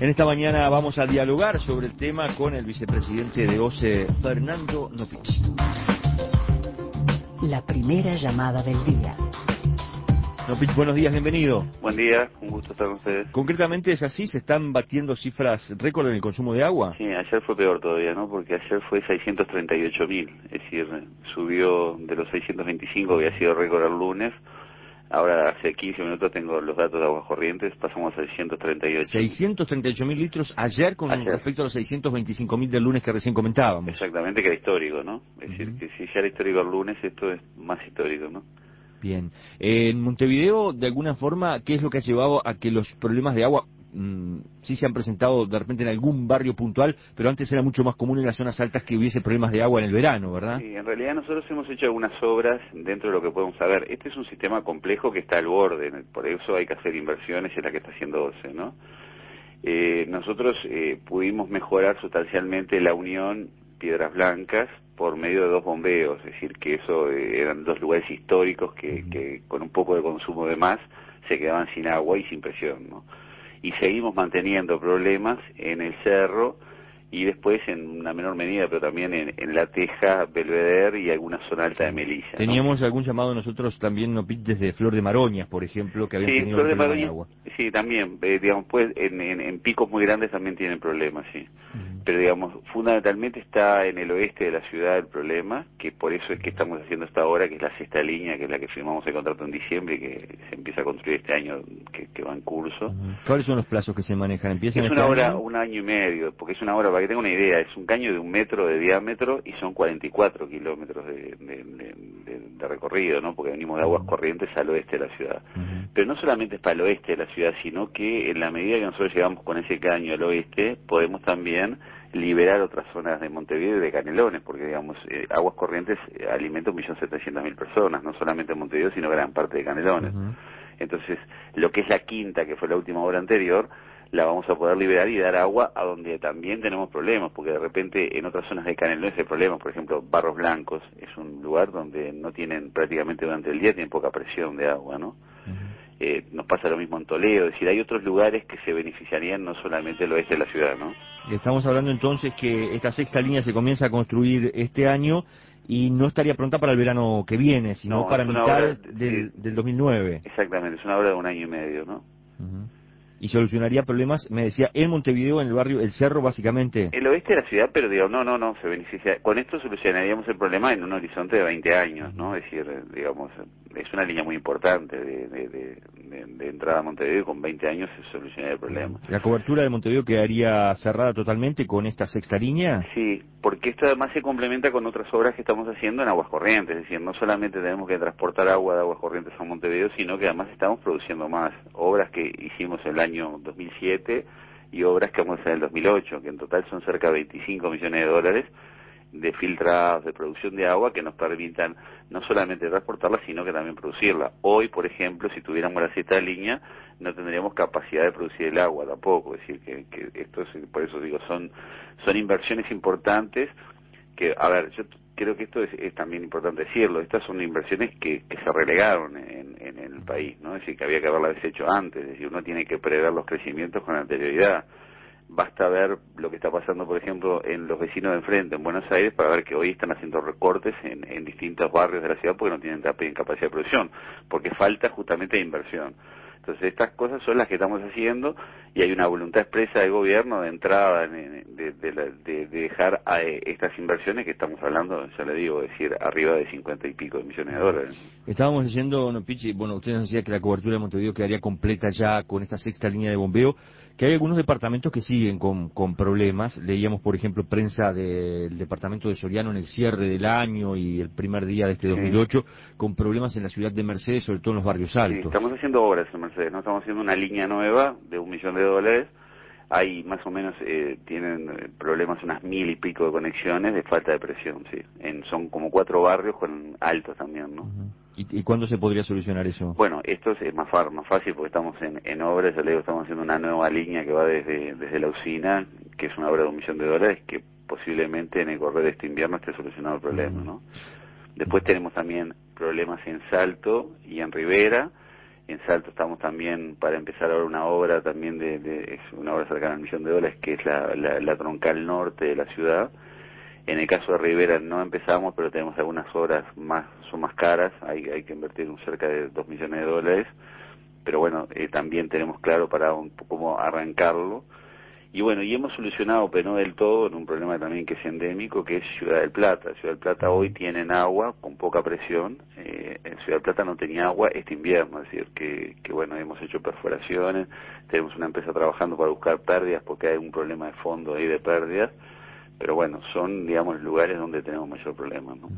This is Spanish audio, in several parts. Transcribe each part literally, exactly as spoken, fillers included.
En esta mañana vamos a dialogar sobre el tema con el vicepresidente de O C E, Fernando Nopich. La primera llamada del día. Nopich, buenos días, bienvenido. Buen día, un gusto estar con ustedes. Concretamente es así, ¿se están batiendo cifras récord en el consumo de agua? Sí, ayer fue peor todavía, ¿no? Porque ayer fue seiscientos treinta y ocho mil, es decir, subió de los seiscientos veinticinco que había sido récord el lunes. Ahora hace quince minutos tengo los datos de aguas corrientes, pasamos a seiscientos treinta y ocho. seiscientos treinta y ocho mil litros ayer con ayer. respecto a los seiscientos veinticinco mil del lunes que recién comentábamos. Exactamente, que era histórico, ¿no? Es uh-huh. decir, que si ya era histórico el lunes, esto es más histórico, ¿no? Bien. Eh, en Montevideo, de alguna forma, ¿qué es lo que ha llevado a que los problemas de agua mmm, sí se han presentado de repente en algún barrio puntual, pero antes era mucho más común en las zonas altas que hubiese problemas de agua en el verano, ¿verdad? Sí, en realidad nosotros hemos hecho algunas obras dentro de lo que podemos saber. Este es un sistema complejo que está al borde, por eso hay que hacer inversiones en la que está haciendo O C E, ¿no? Eh, nosotros eh, pudimos mejorar sustancialmente la unión Piedras Blancas por medio de dos bombeos, es decir, que eso eh, eran dos lugares históricos que, que con un poco de consumo de más se quedaban sin agua y sin presión, ¿no? Y seguimos manteniendo problemas en el cerro y después en una menor medida, pero también en, en La Teja, Belvedere y alguna zona alta de Melilla, ¿no? Teníamos algún llamado nosotros también, no desde Flor de Maroñas, por ejemplo, que habían sí, tenido Flor de problemas Maroñas, de agua. Sí, también, eh, digamos, pues en, en, en picos muy grandes también tienen problemas, sí. Uh-huh. Pero digamos, fundamentalmente está en el oeste de la ciudad el problema, que por eso es que estamos haciendo esta obra, que es la sexta línea, que es la que firmamos el contrato en diciembre y que se empieza a construir este año, que, que va en curso. Uh-huh. ¿Cuáles son los plazos que se manejan? ¿Empiezan Es este una obra, año? un año y medio, porque es una obra, para que tenga una idea, es un caño de un metro de diámetro y son cuarenta y cuatro kilómetros de, de, de, de, de recorrido, ¿no? Porque venimos de aguas corrientes al oeste de la ciudad. Uh-huh. Pero no solamente es para el oeste de la ciudad, sino que en la medida que nosotros llegamos con ese caño al oeste, podemos también liberar otras zonas de Montevideo y de Canelones, porque digamos, eh, Aguas Corrientes eh, alimenta un millón setecientas mil personas, no solamente en Montevideo, sino gran parte de Canelones. Uh-huh. Entonces, lo que es la quinta, que fue la última obra anterior, la vamos a poder liberar y dar agua a donde también tenemos problemas, porque de repente en otras zonas de Canelones hay problemas, por ejemplo, Barros Blancos es un lugar donde no tienen prácticamente durante el día, tienen poca presión de agua, ¿no? Uh-huh. Eh, nos pasa lo mismo en Toledo, es decir, hay otros lugares que se beneficiarían, no solamente el oeste de la ciudad, ¿no? Estamos hablando entonces que esta sexta línea se comienza a construir este año y no estaría pronta para el verano que viene, sino no, para mitad obra, del, sí, del dos mil nueve. Exactamente, es una obra de un año y medio, ¿no? Uh-huh. Y solucionaría problemas, me decía, en Montevideo, en el barrio El Cerro, básicamente. El oeste de la ciudad, pero digo, no, no, no, se beneficia. Con esto solucionaríamos el problema en un horizonte de veinte años, ¿no? Es decir, digamos, es una línea muy importante de, de, de, de, de entrada a Montevideo y con veinte años se solucionaría el problema. ¿La cobertura de Montevideo quedaría cerrada totalmente con esta sexta línea? Sí, porque esto además se complementa con otras obras que estamos haciendo en Aguas Corrientes, es decir, no solamente tenemos que transportar agua de Aguas Corrientes a Montevideo, sino que además estamos produciendo más. Obras que hicimos el año dos mil siete y obras que vamos a hacer en el dos mil ocho, que en total son cerca de veinticinco millones de dólares de filtrados, de producción de agua que nos permitan no solamente transportarla, sino que también producirla. Hoy, por ejemplo, si tuviéramos la sexta línea, no tendríamos capacidad de producir el agua tampoco. Es decir, que, que esto es, por eso digo, son, son inversiones importantes que, a ver, yo creo que esto es, es también importante decirlo, estas son inversiones que, que se relegaron en, en, en el país, ¿no? Es decir, que había que haberlas hecho antes, es decir, uno tiene que prever los crecimientos con anterioridad. Basta ver lo que está pasando, por ejemplo, en los vecinos de enfrente, en Buenos Aires, para ver que hoy están haciendo recortes en, en distintos barrios de la ciudad porque no tienen capacidad de producción, porque falta justamente de inversión. Entonces, estas cosas son las que estamos haciendo y hay una voluntad expresa del gobierno de entrada, de, de, de, de, de dejar a estas inversiones que estamos hablando, ya le digo, es decir, arriba de cincuenta y pico de millones de dólares. Estábamos leyendo, Nopich, bueno, usted nos decía que la cobertura de Montevideo quedaría completa ya con esta sexta línea de bombeo, que hay algunos departamentos que siguen con, con problemas. Leíamos, por ejemplo, prensa del departamento de Soriano en el cierre del año y el primer día de este dos mil ocho, sí, con problemas en la ciudad de Mercedes, sobre todo en los barrios altos. Sí, estamos haciendo obras en Mercedes, no estamos haciendo una línea nueva de un millón de dólares. Hay más o menos, eh, tienen problemas unas mil y pico de conexiones de falta de presión, sí. En, son como cuatro barrios con altos también, ¿no? Uh-huh. ¿Y, ¿Y cuándo se podría solucionar eso? Bueno, esto es más, far, más fácil porque estamos en, en obras, ya le digo, estamos haciendo una nueva línea que va desde, desde la usina, que es una obra de un millón de dólares, que posiblemente en el correr de este invierno esté solucionado el problema, ¿no? Después tenemos también problemas en Salto y en Rivera, En Salto estamos también para empezar ahora una obra también de, de es una obra cercana al millón de dólares, que es la, la, la troncal norte de la ciudad. En el caso de Rivera no empezamos, pero tenemos algunas obras más, son más caras, hay, hay que invertir un cerca de dos millones de dólares, pero bueno, eh, también tenemos claro para un, cómo arrancarlo. Y bueno, y hemos solucionado, pero no del todo, en un problema también que es endémico, que es Ciudad del Plata. Ciudad del Plata hoy tienen agua con poca presión, eh, en Ciudad del Plata no tenía agua este invierno, es decir, que, que bueno, hemos hecho perforaciones, tenemos una empresa trabajando para buscar pérdidas porque hay un problema de fondo ahí de pérdidas, pero bueno, son, digamos, lugares donde tenemos mayor problema, ¿no?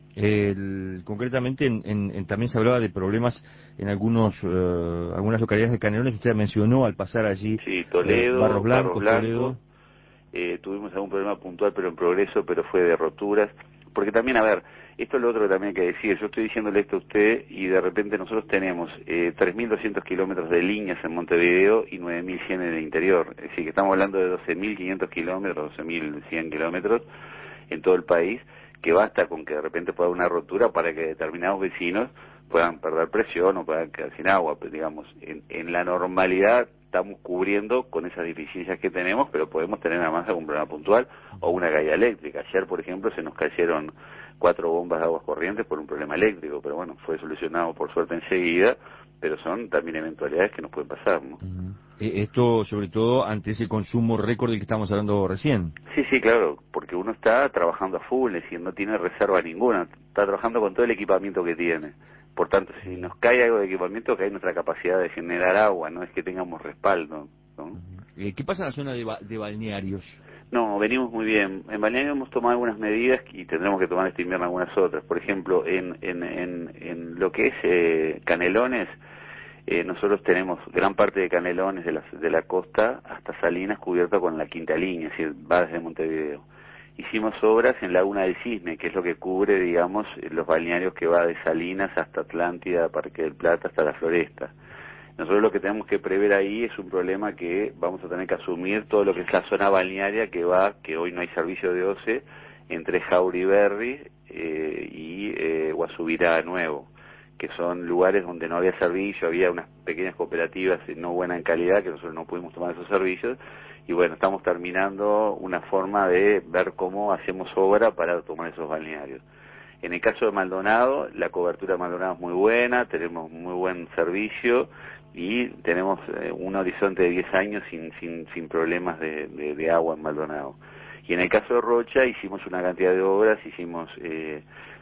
El, concretamente, en, en, en, también se hablaba de problemas en algunos eh, algunas localidades de Canelones. Usted mencionó al pasar allí, sí, Toledo, eh, Barros Blancos, Barros Blanco, Toledo. Eh, tuvimos algún problema puntual, pero en progreso, pero fue de roturas. Porque también, a ver, esto es lo otro que también hay que decir. Yo estoy diciéndole esto a usted y de repente nosotros tenemos eh, tres mil doscientos kilómetros de líneas en Montevideo y nueve mil cien en el interior. Es decir, que estamos hablando de doce mil quinientos kilómetros, doce mil cien kilómetros en todo el país, que basta con que de repente pueda haber una rotura para que determinados vecinos puedan perder presión o puedan quedar sin agua. Pero digamos, en, en la normalidad estamos cubriendo con esas deficiencias que tenemos, pero podemos tener además algún problema puntual o una caída eléctrica. Ayer, por ejemplo, se nos cayeron cuatro bombas de aguas corrientes por un problema eléctrico, pero bueno, fue solucionado por suerte enseguida, pero son también eventualidades que nos pueden pasar, ¿no? Uh-huh. Esto, sobre todo, ante ese consumo récord del que estamos hablando recién. Sí, sí, claro, porque uno está trabajando a full, es decir, no tiene reserva ninguna, está trabajando con todo el equipamiento que tiene. Por tanto, si nos cae algo de equipamiento, cae nuestra capacidad de generar agua, no es que tengamos respaldo, ¿no? Uh-huh. ¿Qué pasa en la zona de, ba de balnearios? No, venimos muy bien. En balneario hemos tomado algunas medidas y tendremos que tomar este invierno algunas otras. Por ejemplo, en, en, en, en lo que es eh, Canelones, eh, nosotros tenemos gran parte de Canelones de la, de la costa hasta Salinas cubierta con la quinta línea, es decir, va desde Montevideo. Hicimos obras en Laguna del Cisne, que es lo que cubre, digamos, los balnearios que va de Salinas hasta Atlántida, Parque del Plata, hasta la Floresta. Nosotros lo que tenemos que prever ahí es un problema que vamos a tener que asumir todo lo que es la zona balnearia que va, que hoy no hay servicio de O C E, entre Jauriberri eh, y eh, Guasubirá Nuevo, que son lugares donde no había servicio, había unas pequeñas cooperativas no buenas en calidad, que nosotros no pudimos tomar esos servicios, y bueno, estamos terminando una forma de ver cómo hacemos obra para tomar esos balnearios. En el caso de Maldonado, la cobertura de Maldonado es muy buena, tenemos muy buen servicio y tenemos eh, un horizonte de diez años sin sin, sin problemas de, de, de agua en Maldonado. Y en el caso de Rocha hicimos una cantidad de obras, hicimos eh,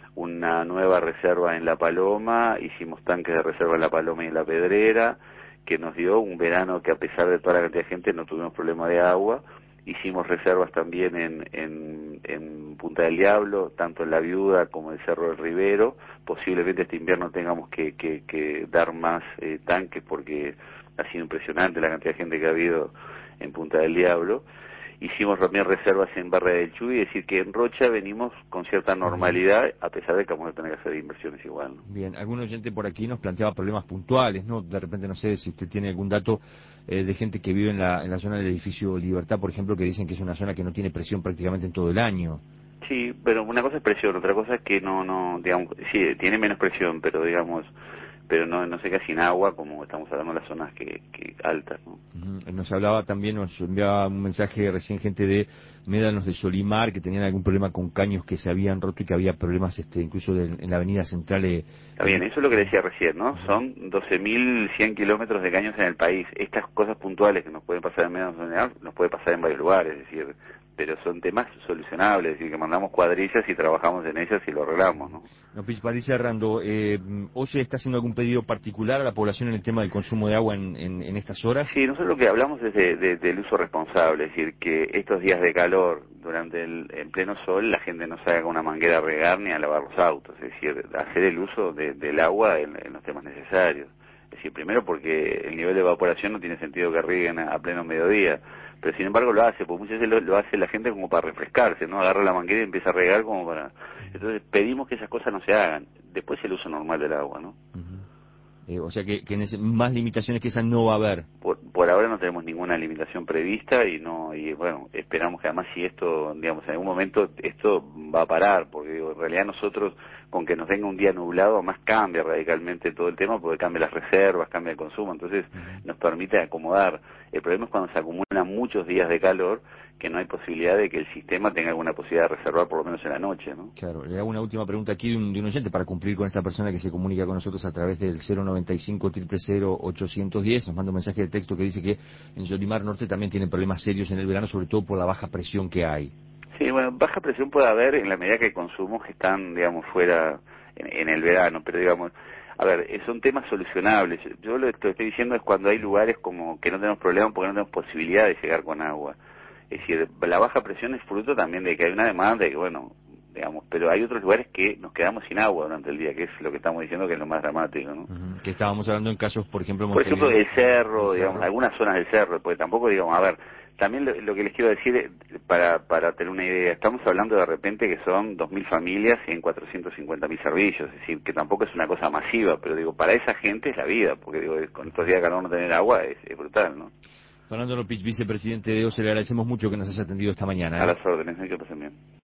una nueva reserva en La Paloma, hicimos tanques de reserva en La Paloma y en La Pedrera, que nos dio un verano que a pesar de toda la cantidad de gente no tuvimos problema de agua. Hicimos reservas también en, en, en Punta del Diablo, tanto en La Viuda como en el Cerro del Rivero. Posiblemente este invierno tengamos que, que, que dar más eh, tanques porque ha sido impresionante la cantidad de gente que ha habido en Punta del Diablo. Hicimos también reservas en Barra del Chuy, es decir que en Rocha venimos con cierta normalidad, a pesar de que vamos a tener que hacer inversiones igual, ¿no? Bien, algún oyente por aquí nos planteaba problemas puntuales, ¿no? De repente, no sé si usted tiene algún dato eh, de gente que vive en la, en la zona del edificio Libertad, por ejemplo, que dicen que es una zona que no tiene presión prácticamente en todo el año. Sí, pero una cosa es presión, otra cosa es que no, no, digamos, sí, tiene menos presión, pero digamos, pero no, no se queda sin agua como estamos hablando de las zonas que, que altas, ¿no? Uh-huh. Nos hablaba también, nos enviaba un mensaje recién gente de Médanos de Solimar, que tenían algún problema con caños que se habían roto y que había problemas este incluso de, en la avenida central. Eh, Está bien, eso es lo que decía recién, ¿no? Son doce mil cien kilómetros de caños en el país. Estas cosas puntuales que nos pueden pasar en Médanos de Solimar, nos puede pasar en varios lugares, es decir, pero son temas solucionables, es decir, que mandamos cuadrillas y trabajamos en ellas y lo arreglamos, ¿no? No, para ir cerrando, eh, ¿O C E está haciendo algún pedido particular a la población en el tema del consumo de agua en, en, en estas horas? Sí, nosotros lo que hablamos es de, de, del uso responsable, es decir, que estos días de calor, durante el en pleno sol, la gente no salga con una manguera a regar ni a lavar los autos, es decir, hacer el uso de, del agua en, en los temas necesarios. Es decir, primero porque el nivel de evaporación no tiene sentido que rieguen a, a pleno mediodía, pero sin embargo lo hace, porque muchas veces lo, lo hace la gente como para refrescarse, ¿no? Agarra la manguera y empieza a regar como para... Entonces pedimos que esas cosas no se hagan, después el uso normal del agua, ¿no? Uh-huh. Eh, o sea que, que en ese, más limitaciones que esa no va a haber. Por, por ahora no tenemos ninguna limitación prevista y no y bueno, esperamos que además si esto, digamos, en algún momento esto va a parar, porque digo, En realidad nosotros, con que nos venga un día nublado, más cambia radicalmente todo el tema, porque cambia las reservas, cambia el consumo, entonces uh-huh. nos permite acomodar. El problema es cuando se acumulan muchos días de calor, que no hay posibilidad de que el sistema tenga alguna posibilidad de reservar por lo menos en la noche, ¿no? Claro, le hago una última pregunta aquí de un, de un oyente para cumplir con esta persona que se comunica con nosotros a través del cero noventa y cinco, cero cero cero, ochocientos diez, nos manda un mensaje de texto que dice que en Solimar Norte también tienen problemas serios en el verano, sobre todo por la baja presión que hay. Sí, bueno, baja presión puede haber en la medida que hay consumos que están, digamos, fuera en, en el verano, pero digamos, a ver, son temas solucionables. Yo lo que estoy diciendo es cuando hay lugares como que no tenemos problemas porque no tenemos posibilidad de llegar con agua. Es decir, la baja presión es fruto también de que hay una demanda y que, bueno, digamos, pero hay otros lugares que nos quedamos sin agua durante el día, que es lo que estamos diciendo que es lo más dramático, ¿no? Uh-huh. Que estábamos hablando en casos, por ejemplo, por ejemplo, el cerro, el digamos, cerro. algunas zonas del cerro, porque tampoco, digamos, a ver, también lo, lo que les quiero decir, para para tener una idea, estamos hablando de repente que son dos mil familias y en cuatrocientos cincuenta mil servicios, es decir, que tampoco es una cosa masiva, pero digo, para esa gente es la vida, porque digo, con estos días de calor no tener agua es, es brutal, ¿no? Fernando Lopich, vicepresidente de O C E, le agradecemos mucho que nos haya atendido esta mañana. ¿eh? A las órdenes, ¿eh? Que pasen bien.